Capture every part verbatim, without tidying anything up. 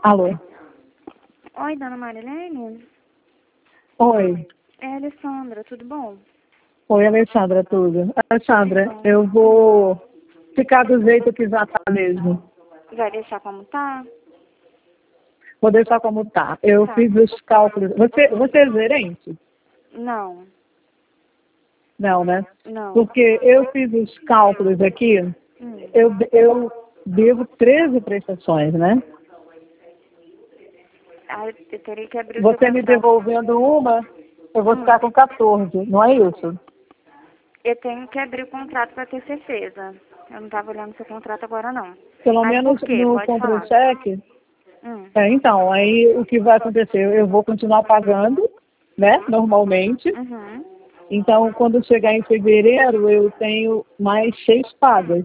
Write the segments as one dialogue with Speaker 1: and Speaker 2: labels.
Speaker 1: Alô?
Speaker 2: Oi, dona Marilene?
Speaker 1: Oi.
Speaker 2: É a Alessandra, tudo bom?
Speaker 1: Oi, Alessandra, tudo. Alessandra,
Speaker 2: Então,
Speaker 1: eu vou ficar do jeito que já tá mesmo.
Speaker 2: vai deixar como tá?
Speaker 1: Vou deixar como tá. Eu
Speaker 2: Tá.
Speaker 1: fiz os cálculos. Você, você é gerente?
Speaker 2: Não,
Speaker 1: Não, né?
Speaker 2: não.
Speaker 1: Porque eu fiz os cálculos aqui,
Speaker 2: Hum.
Speaker 1: eu, eu devo treze prestações, né?
Speaker 2: Ah, eu teria que abrir o seu
Speaker 1: Você me
Speaker 2: contrato.
Speaker 1: devolvendo uma, eu vou
Speaker 2: Hum.
Speaker 1: ficar com quatorze, não é isso?
Speaker 2: Eu tenho que abrir o contrato para ter certeza. Eu não estava olhando seu contrato agora, não.
Speaker 1: Pelo
Speaker 2: Mas
Speaker 1: menos
Speaker 2: por quê?
Speaker 1: no
Speaker 2: Pode falar.
Speaker 1: contra-cheque.
Speaker 2: Hum.
Speaker 1: É, então, aí o que vai acontecer? Eu vou continuar pagando, né, normalmente.
Speaker 2: Uhum.
Speaker 1: Então, quando chegar em fevereiro, eu tenho mais seis pagas.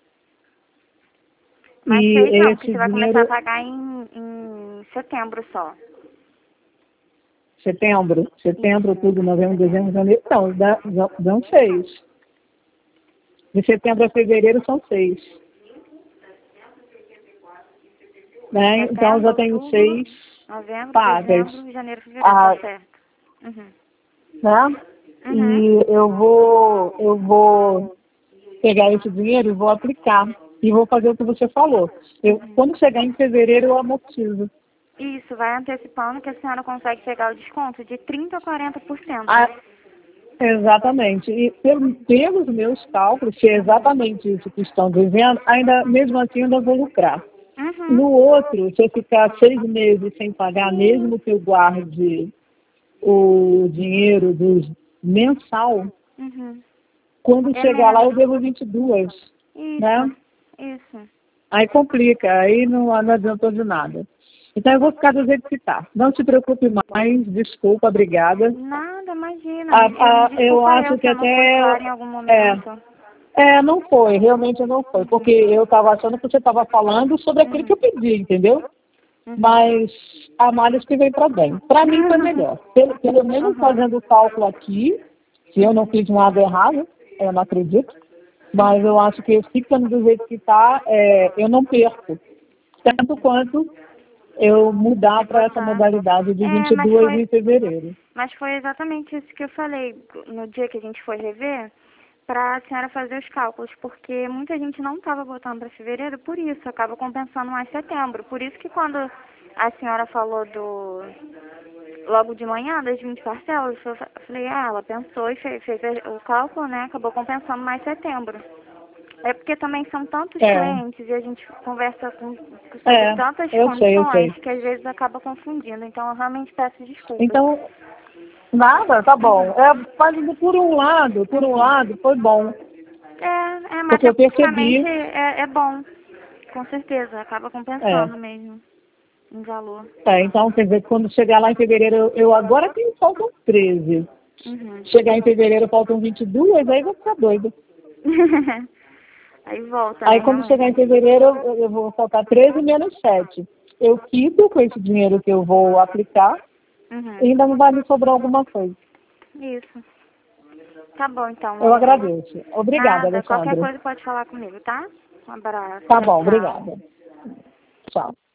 Speaker 2: Mas
Speaker 1: E
Speaker 2: seis não, porque
Speaker 1: esse
Speaker 2: você vai começar a
Speaker 1: dinheiro,
Speaker 2: pagar em, em setembro só.
Speaker 1: setembro, setembro,
Speaker 2: Isso,
Speaker 1: outubro, novembro,
Speaker 2: setembro.
Speaker 1: dezembro, janeiro, então, dá, dá- dão seis. De setembro a fevereiro são seis. Né? Então, eu
Speaker 2: Setembro,
Speaker 1: já tenho
Speaker 2: outubro,
Speaker 1: seis
Speaker 2: novembro,
Speaker 1: pagas.
Speaker 2: dezembro, janeiro, fevereiro,
Speaker 1: Ah,
Speaker 2: tá certo. Uhum.
Speaker 1: né?
Speaker 2: Uhum.
Speaker 1: E eu vou, eu vou pegar esse dinheiro e vou aplicar. E vou fazer o que você falou. Eu,
Speaker 2: Uhum.
Speaker 1: quando chegar em fevereiro, eu amortizo.
Speaker 2: Isso, vai antecipando que a senhora consegue pegar o desconto de trinta a quarenta por cento.
Speaker 1: Ah, exatamente. E pelo, pelos meus cálculos, se é exatamente isso que estão dizendo, ainda, mesmo assim, eu ainda vou lucrar.
Speaker 2: Uhum.
Speaker 1: No outro, se eu ficar seis meses sem pagar, mesmo que eu guarde o dinheiro dos mensal,
Speaker 2: Uhum.
Speaker 1: quando
Speaker 2: É
Speaker 1: chegar lá eu
Speaker 2: menos.
Speaker 1: devo vinte e duas, né?
Speaker 2: Isso, isso.
Speaker 1: Aí complica, aí não, não adiantou de nada. Então eu vou ficar do jeito que está. Não se preocupe mais, desculpa, obrigada.
Speaker 2: Nada, imagina.
Speaker 1: Ah,
Speaker 2: Me, eu, me
Speaker 1: ah, eu
Speaker 2: desculpa eu
Speaker 1: acho
Speaker 2: se
Speaker 1: que
Speaker 2: eu não fui
Speaker 1: até
Speaker 2: clara em algum
Speaker 1: é,
Speaker 2: momento.
Speaker 1: é, não foi, realmente não foi, porque
Speaker 2: Uhum.
Speaker 1: eu estava achando que você estava falando sobre aquilo que
Speaker 2: Uhum.
Speaker 1: eu pedi, entendeu?
Speaker 2: Uhum.
Speaker 1: Mas a malha que veio para bem. Para mim foi melhor. Pelo, pelo menos
Speaker 2: Uhum.
Speaker 1: fazendo o cálculo aqui, se eu não
Speaker 2: Uhum.
Speaker 1: fiz nada errado, eu não acredito, mas
Speaker 2: Uhum.
Speaker 1: eu acho que ficando do jeito que está, é, eu não perco. Tanto quanto eu mudar para essa
Speaker 2: Botar.
Speaker 1: modalidade de
Speaker 2: É,
Speaker 1: vinte e
Speaker 2: mas
Speaker 1: dois
Speaker 2: foi,
Speaker 1: de fevereiro.
Speaker 2: mas foi exatamente isso que eu falei no dia que a gente foi rever, para a senhora fazer os cálculos, porque muita gente não estava botando para fevereiro, por isso, acaba compensando mais setembro. Por isso que quando a senhora falou do logo de manhã, das vinte parcelas, eu fa- falei, ah, ela pensou e fez, fez o cálculo, né? Acabou compensando mais setembro. É porque também são tantos
Speaker 1: É,
Speaker 2: clientes e a gente conversa com, sobre
Speaker 1: é,
Speaker 2: tantas
Speaker 1: eu sei, eu
Speaker 2: condições
Speaker 1: sei.
Speaker 2: que às vezes acaba confundindo. Então eu realmente peço desculpas.
Speaker 1: Então, nada, tá bom.
Speaker 2: Uhum.
Speaker 1: É, mas por um lado, por um
Speaker 2: Uhum.
Speaker 1: lado, foi bom.
Speaker 2: É, é,
Speaker 1: Porque eu
Speaker 2: matematicamente
Speaker 1: percebi,
Speaker 2: é, é bom, com certeza, acaba
Speaker 1: é,
Speaker 2: compensando mesmo em valor.
Speaker 1: é, então, quer dizer, quando chegar lá em fevereiro, eu, eu agora tenho, faltam treze.
Speaker 2: Uhum.
Speaker 1: Chegar em fevereiro, faltam vinte e duas, aí eu vou ficar doido.
Speaker 2: Aí volta, né,
Speaker 1: Aí quando chegar em
Speaker 2: realmente.
Speaker 1: fevereiro, eu, eu vou faltar treze menos sete. Eu quito com esse dinheiro que eu vou aplicar e
Speaker 2: Uhum.
Speaker 1: ainda não vai me sobrar alguma coisa.
Speaker 2: Isso. Tá bom então,
Speaker 1: Eu
Speaker 2: amor.
Speaker 1: agradeço. Obrigada,
Speaker 2: Nada, qualquer
Speaker 1: Alessandra.
Speaker 2: coisa pode falar comigo, tá? Um abraço,
Speaker 1: Tá
Speaker 2: tchau,
Speaker 1: bom,
Speaker 2: tchau.
Speaker 1: obrigada. Tchau.